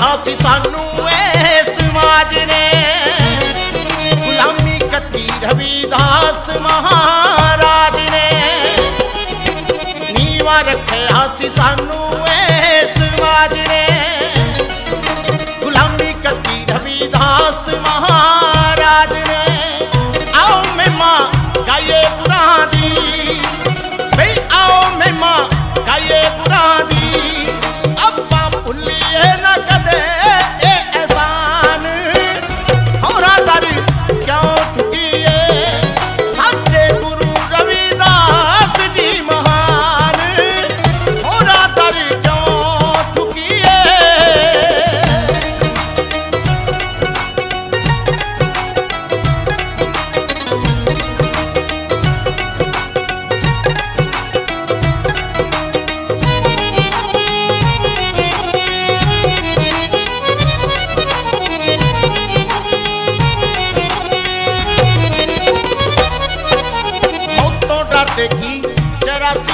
सी सानू ए समाज ने, गुलामी कती रविदास महाराज ने, नीवा रखया सी सानू ए समाज ने, गुलामी कती रविदास महाराज ने। आओ महिमा गाइए गुरां दी, भाई आओ महिमा गाइए गुरां दी, अब्बा भुल्लिए ना कदे ए एहसान, होरा दर क्यों ठुकिए साडे गुरु रविदास जी महान, होरा दर क्यों ठुकिए। मौतों डरदे की 84